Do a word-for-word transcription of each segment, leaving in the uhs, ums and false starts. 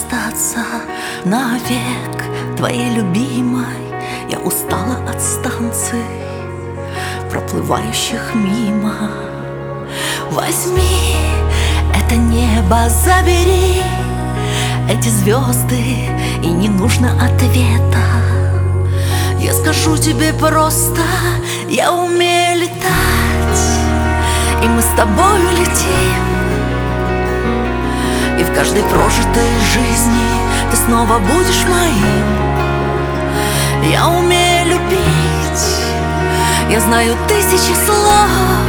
остаться навек твоей любимой. Я устала от станций, проплывающих мимо. Возьми это небо, забери эти звезды, и не нужно ответа. Я скажу тебе просто: я умею летать, и мы с тобою летим. И в каждой прожитой жизни ты снова будешь моим. Я умею любить, я знаю тысячи слов,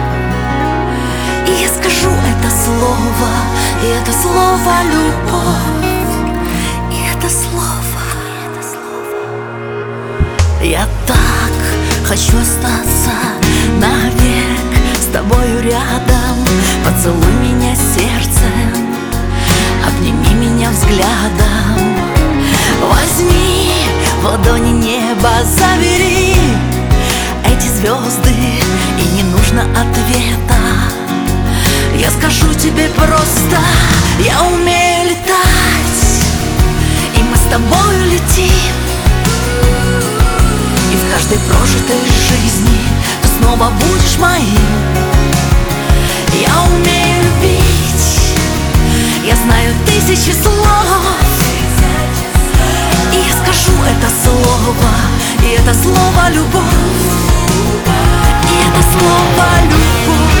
и я скажу это слово, и это слово любовь, и это слово, и это слово. Я так хочу остаться навек с тобою рядом. Поцелуй меня сердцем, обними меня взглядом. Возьми в ладони небо, забери эти звезды, и не нужно ответа. Я скажу тебе просто: я умею летать, и мы с тобою летим. И в каждой прожитой жизни ты снова будешь моим. Я умею любить, я знаю тысячи слов, и я скажу это слово, и это слово любовь, и это слово любовь.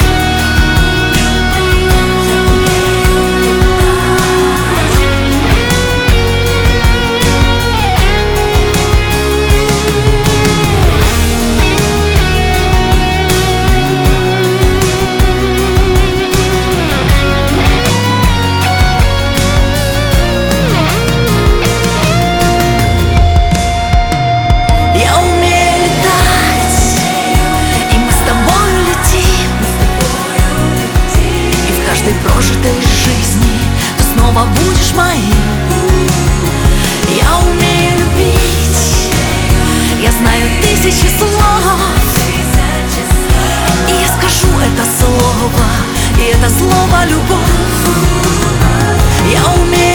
Прожитой жизни ты снова будешь моим. Я умею любить, я знаю тысячи слов, и я скажу это слово, и это слово любовь. Я умею